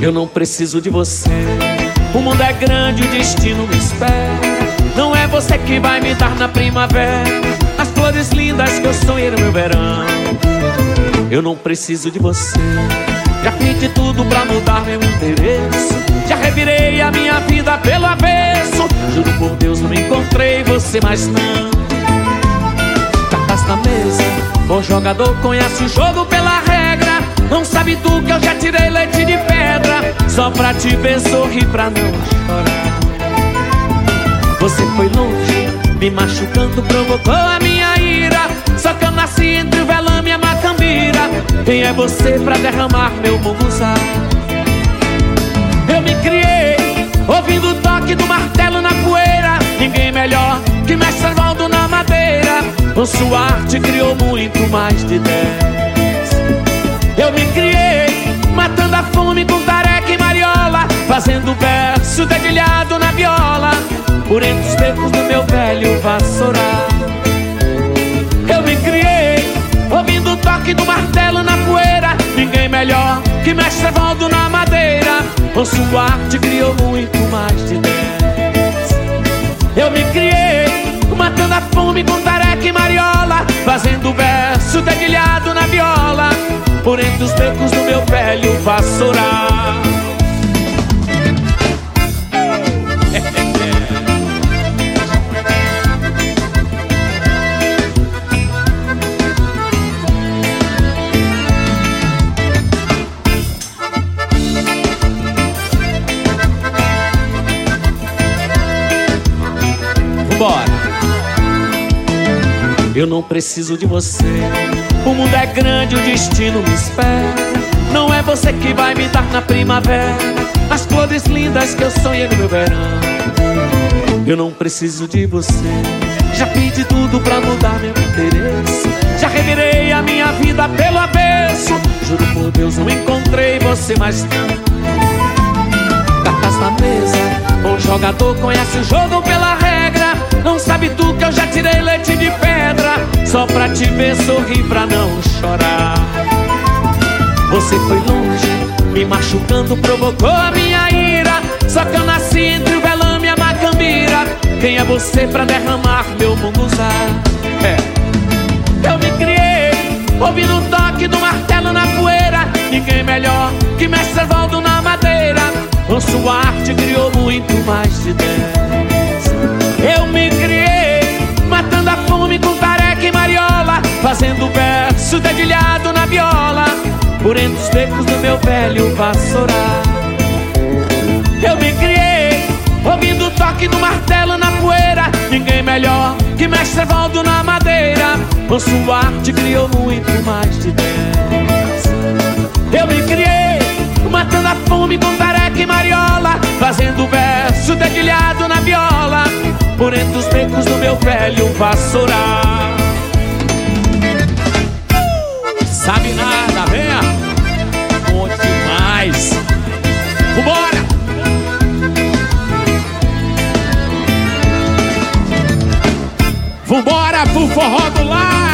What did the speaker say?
Eu não preciso de você. O mundo é grande, o destino me espera. Não é você que vai me dar na primavera as flores lindas que eu sonhei no meu verão. Eu não preciso de você. Já fiz de tudo pra mudar meu endereço. Já revirei a minha vida pelo avesso. Juro por Deus, não encontrei você, mas não. Cartas na mesa, bom jogador conhece o jogo pela regra. Não sabe tu que eu já tirei leite de pedra só pra te ver sorrir, pra não chorar. Você foi longe, me machucando, provocou a minha ira. Só que eu nasci entre o velame e a macambira. Quem é você pra derramar meu munguzá? Eu me criei ouvindo o toque do martelo na poeira. Ninguém melhor que mestre Arnaldo na madeira. Com sua arte criou muito mais de 10. Eu me criei matando a fome com tareca e mariola, fazendo verso dedilhado na viola por entre os becos do meu velho vassoural. Eu me criei ouvindo o toque do martelo na poeira. Ninguém melhor que mestre Arnaldo na madeira. Com sua arte criou muito mais de 10. Eu me criei matando a fome com tareca e mariola, fazendo verso dedilhado na viola por entre os becos do meu velho vassoural. Vambora! Eu não preciso de você. O mundo é grande, o destino me espera. Não é você que vai me dar na primavera as flores lindas que eu sonhei no meu verão. Eu não preciso de você. Já fiz de tudo pra mudar meu interesse. Já revirei a minha vida pelo avesso. Juro por Deus, não encontrei você, mas não. Cartas na mesa, bom jogador conhece o jogo pela regra. Não sabe tu que eu já tirei leite de pedra só pra te ver sorrir, pra não chorar. Você foi longe, me machucando, provocou a minha ira. Só que eu nasci entre o velame e a macambira. Quem é você pra derramar meu munguzá? Eu me criei ouvindo o toque do martelo na poeira. Ninguém melhor que mestre Arnaldo na madeira. Com sua arte criou muito mais de 10. Eu me criei matando a fome com tareca e mariola, fazendo verso dedilhado na viola por entre os becos do meu velho vassoural. Eu me criei ouvindo o toque do martelo na poeira. Ninguém melhor que mestre Arnaldo na madeira. Com sua arte criou muito mais de 10. Eu me criei matando a fome com tareca e mariola, fazendo verso dedilhado na viola por entre os becos do meu velho vassoural. Sabe nada, venha, conte mais. Vambora! Vambora pro forró do lar.